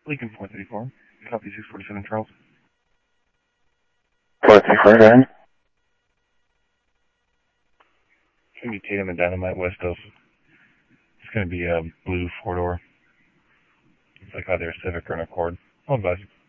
Lincoln 434. Copy 647 Charles. 434, go ahead. It's going to be Tatum and Dynamite West of. It's going to be a blue four-door. It's like either a Civic or an Accord. I'll advise you.